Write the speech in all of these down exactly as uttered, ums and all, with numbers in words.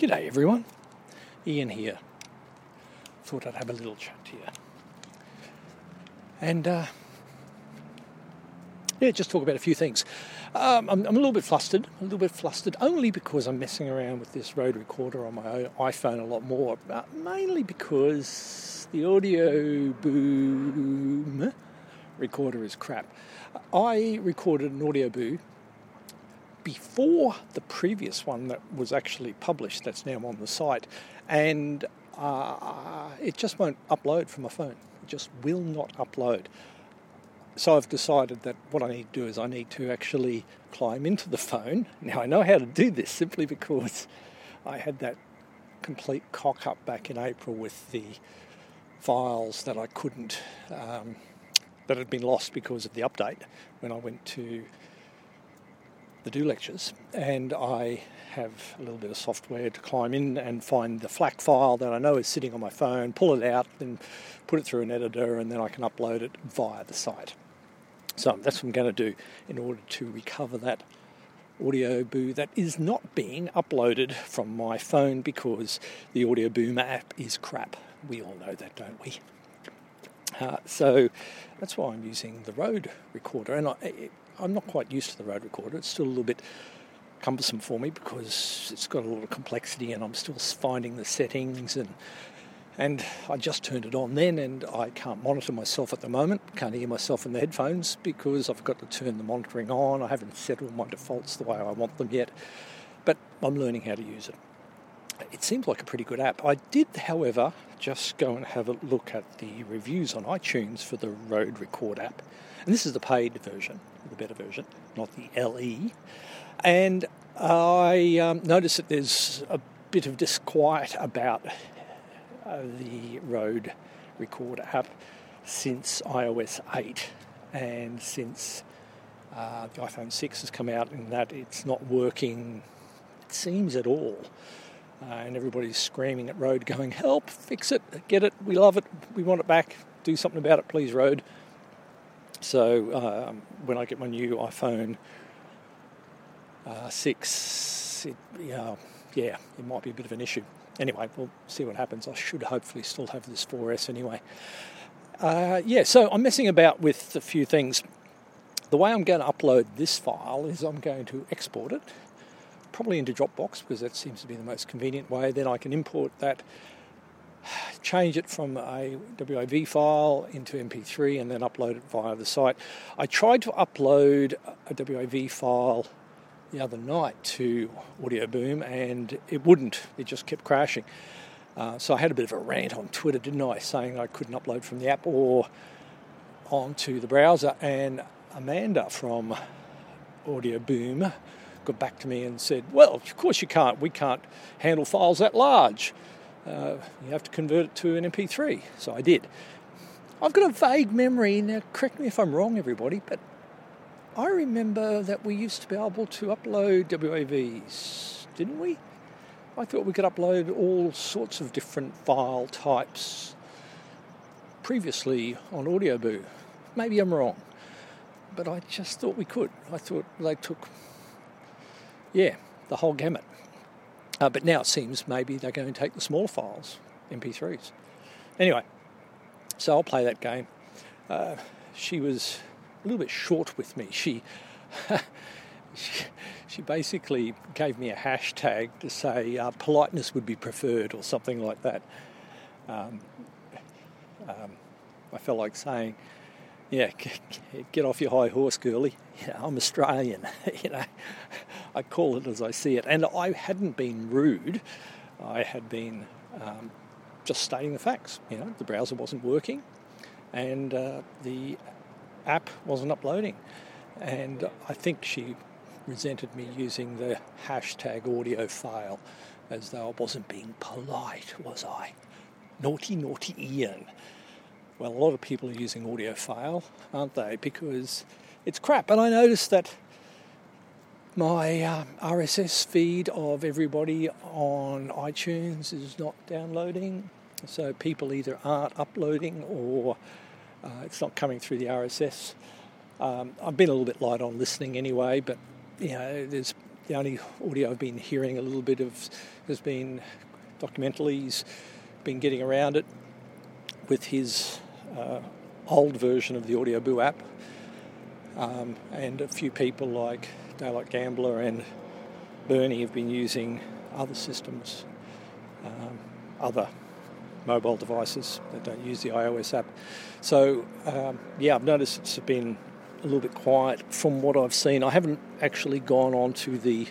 G'day everyone, Ian here. Thought I'd have a little chat here. And uh, yeah, just talk about a few things. Um, I'm, I'm a little bit flustered, a little bit flustered only because I'm messing around with this Rode recorder on my own iPhone a lot more, but mainly because the Audio Boom recorder is crap. I recorded an Audio Boom before the previous one that was actually published, that's now on the site, and uh, it just won't upload from my phone. It just will not upload. So I've decided that what I need to do is I need to actually climb into the phone. Now I know how to do this simply because I had that complete cock up back in April with the files that I couldn't, um, that had been lost because of the update when I went to the Do Lectures, and I have a little bit of software to climb in and find the FLAC file that I know is sitting on my phone, pull it out and put it through an editor, and then I can upload it via the site. So that's what I'm going to do in order to recover that Audio Boom that is not being uploaded from my phone because the Audio Boom app is crap. We all know that, don't we? Uh, so that's why I'm using the Rode recorder, and I, it, I'm not quite used to the Rode recorder. It's still a little bit cumbersome for me because it's got a lot of complexity and I'm still finding the settings, and and I just turned it on then and I can't monitor myself at the moment, can't hear myself in the headphones because I've got to turn the monitoring on. I haven't set all my defaults the way I want them yet, but I'm learning how to use it. It seems like a pretty good app. I did, however, just go and have a look at the reviews on iTunes for the Rode Record app. And this is the paid version, the better version, not the L E. And I um, noticed that there's a bit of disquiet about uh, the Rode Record app since i O S eight and since uh, the iPhone six has come out, and that it's not working, it seems, at all. Uh, and everybody's screaming at Rode going, help, fix it, get it, we love it, we want it back, do something about it, please, Rode. So um, when I get my new iPhone uh, six, it, uh, yeah, it might be a bit of an issue. Anyway, we'll see what happens. I should hopefully still have this four S anyway. Uh, yeah, so I'm messing about with a few things. The way I'm going to upload this file is I'm going to export it, probably into Dropbox because that seems to be the most convenient way. Then I can import that, change it from a W A V file into M P three and then upload it via the site. I tried to upload a W A V file the other night to Audio Boom and it wouldn't. It just kept crashing. Uh, so I had a bit of a rant on Twitter, didn't I, saying I couldn't upload from the app or onto the browser, and Amanda from Audio Boom got back to me and said, well, of course you can't. We can't handle files that large. Uh, you have to convert it to an M P three. So I did. I've got a vague memory, now correct me if I'm wrong, everybody, but I remember that we used to be able to upload W A Vs, didn't we? I thought we could upload all sorts of different file types previously on Audio Boom. Maybe I'm wrong, but I just thought we could. I thought they took, yeah, the whole gamut. Uh, but now it seems maybe they're going to take the smaller files, M P threes. Anyway, so I'll play that game. Uh, she was a little bit short with me. She, she she basically gave me a hashtag to say uh, politeness would be preferred or something like that. Um, um, I felt like saying, yeah, get off your high horse, girlie. You know, I'm Australian. you know, I call it as I see it. And I hadn't been rude. I had been um, just stating the facts. You know, the browser wasn't working, and uh, the app wasn't uploading. And I think she resented me using the hashtag audio fail, as though I wasn't being polite, was I? Naughty, naughty Ian. Well, a lot of people are using audio fail, aren't they? Because it's crap. And I noticed that my um, R S S feed of everybody on iTunes is not downloading. So people either aren't uploading or uh, it's not coming through the R S S. Um, I've been a little bit light on listening anyway, but you know, there's the only audio I've been hearing a little bit of has been documentally. He's been getting around it with his uh, old version of the Audioboo app, um, and a few people like Daylight Gambler and Bernie have been using other systems, um, other mobile devices that don't use the iOS app. So, um, yeah, I've noticed it's been a little bit quiet from what I've seen. I haven't actually gone on to the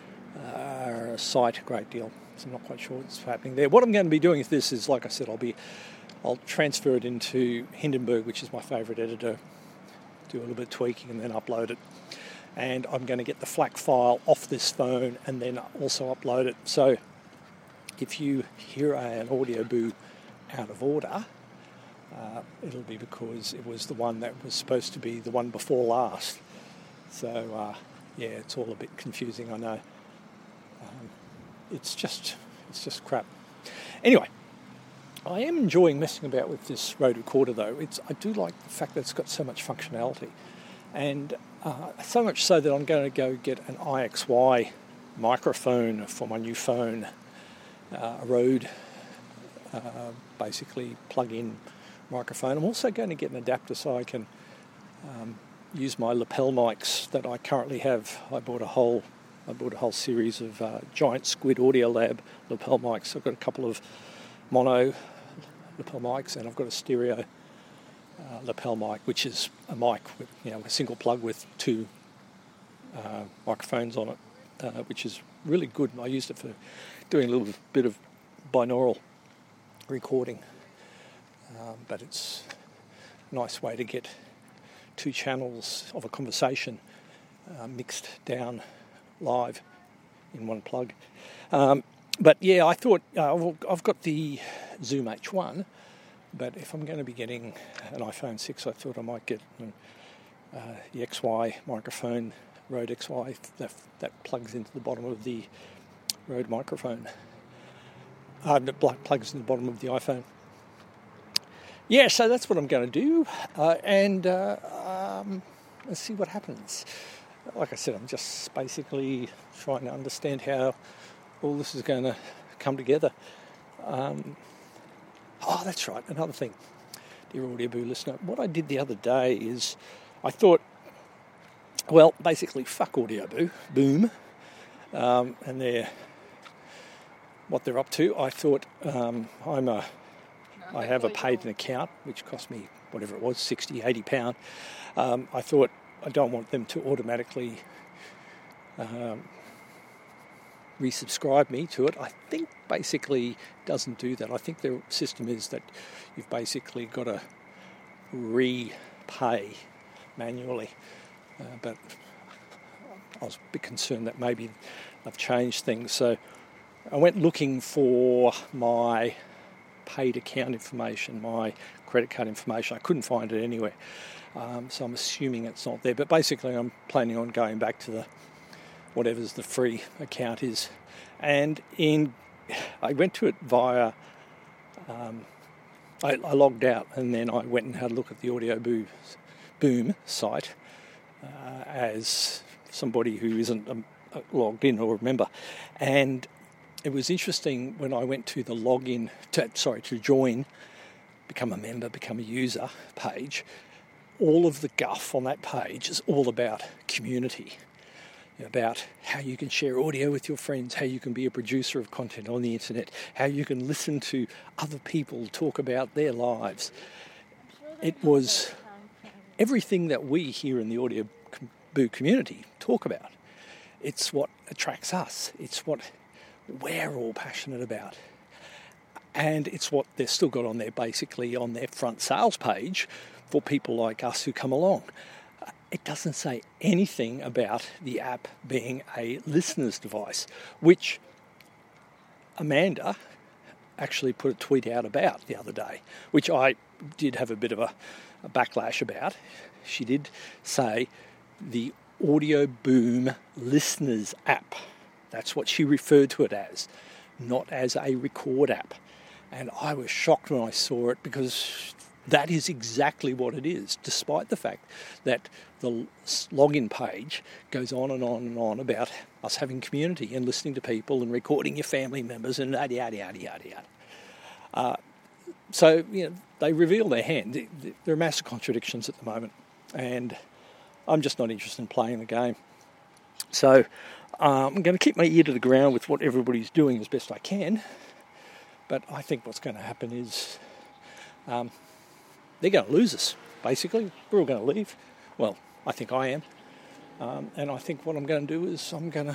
uh, site a great deal, so I'm not quite sure what's happening there. What I'm going to be doing with this is, like I said, I'll be I'll transfer it into Hindenburg, which is my favourite editor, do a little bit of tweaking and then upload it. And I'm going to get the FLAC file off this phone and then also upload it. So if you hear an Audioboo out of order, uh, it'll be because it was the one that was supposed to be the one before last. So, uh, yeah, it's all a bit confusing, I know. Um, it's just it's just crap. Anyway, I am enjoying messing about with this Rode Recorder, though. It's I do like the fact that it's got so much functionality. And uh, so much so that I'm going to go get an I X Y microphone for my new phone, uh, a Rode uh, basically plug-in microphone. I'm also going to get an adapter so I can um, use my lapel mics that I currently have. I bought a whole I bought a whole series of uh, Giant Squid Audio Lab lapel mics. I've got a couple of mono lapel mics and I've got a stereo Uh, lapel mic, which is a mic with, you know, a single plug with two uh, microphones on it, uh, which is really good. I used it for doing a little bit of binaural recording, um, but it's a nice way to get two channels of a conversation uh, mixed down live in one plug. Um, but yeah, I thought uh, I've got the Zoom H one. But if I'm going to be getting an iPhone six, I thought I might get uh, the X Y microphone, Rode X Y, that, that plugs into the bottom of the Rode microphone. Uh, that plugs in the bottom of the iPhone. Yeah, so that's what I'm going to do. Uh, and uh, um, let's see what happens. Like I said, I'm just basically trying to understand how all this is going to come together. Um, Oh, that's right. Another thing, dear Audioboo listener. What I did the other day is I thought, well, basically, fuck Audioboo, boom, um, and they're what they're up to. I thought um, I'm a, I have a paid an account which cost me whatever it was, sixty, eighty pound. Um, I thought I don't want them to automatically Um, resubscribe me to it. I think basically doesn't do that. I think their system is that you've basically got to repay manually. Uh, but I was a bit concerned that maybe I've changed things. So I went looking for my paid account information, my credit card information. I couldn't find it anywhere. Um, so I'm assuming it's not there. But basically I'm planning on going back to the whatever's the free account is. And in, I went to it via, um, I, I logged out and then I went and had a look at the Audioboo Boom site uh, as somebody who isn't um, logged in or a member. And it was interesting when I went to the login, to, sorry, to join, become a member, become a user page, all of the guff on that page is all about community. About how you can share audio with your friends, how you can be a producer of content on the internet, how you can listen to other people talk about their lives. It was everything that we here in the Audioboo community talk about. It's what attracts us. It's what we're all passionate about. And it's what they've still got on there, basically on their front sales page for people like us who come along. It doesn't say anything about the app being a listener's device, which Amanda actually put a tweet out about the other day, which I did have a bit of a, a backlash about. She did say the Audioboom listeners app. That's what she referred to it as, not as a record app. And I was shocked when I saw it because that is exactly what it is, despite the fact that the login page goes on and on and on about us having community and listening to people and recording your family members and yada, yada, yada, yada, yada. Uh, so, you know, they reveal their hand. There are massive contradictions at the moment, and I'm just not interested in playing the game. So um, I'm going to keep my ear to the ground with what everybody's doing as best I can. But I think what's going to happen is um, they're going to lose us, basically. We're all going to leave. Well, I think I am. Um, and I think what I'm going to do is I'm going to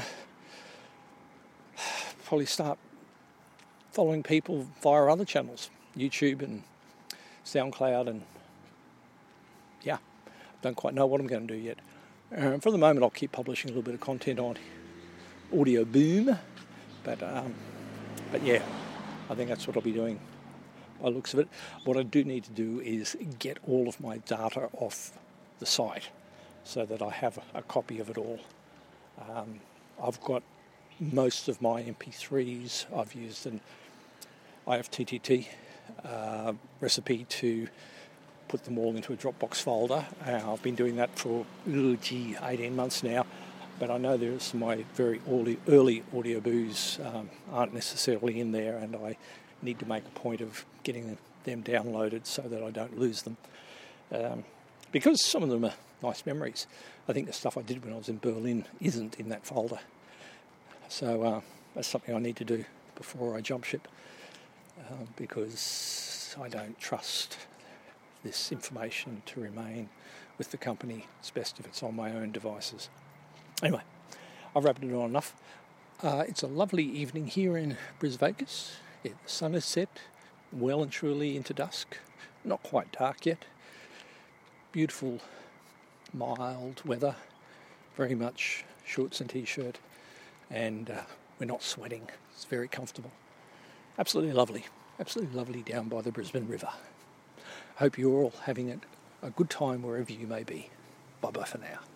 probably start following people via other channels, YouTube and SoundCloud, and yeah, don't quite know what I'm going to do yet. Uh, for the moment, I'll keep publishing a little bit of content on Audio Boom, but um, but yeah, I think that's what I'll be doing by the looks of it. What I do need to do is get all of my data off the site so that I have a, a copy of it all. Um, I've got most of my M P threes. I've used an I F T T T uh, recipe to put them all into a Dropbox folder. Uh, I've been doing that for, oh, gee, eighteen months now, but I know there's some of my very early, early audio boos um, aren't necessarily in there, and I need to make a point of getting them downloaded so that I don't lose them. Um, because some of them are nice memories. I think the stuff I did when I was in Berlin isn't in that folder. So uh, that's something I need to do before I jump ship, uh, because I don't trust this information to remain with the company. It's best if it's on my own devices. Anyway, I've wrapped it on enough. Uh, it's a lovely evening here in Brisbane. Yeah, the sun is set, well and truly into dusk. Not quite dark yet. Beautiful, mild weather. Very much shorts and t-shirt. And uh, we're not sweating. It's very comfortable. Absolutely lovely. Absolutely lovely down by the Brisbane River. Hope you're all having a good time wherever you may be. Bye-bye for now.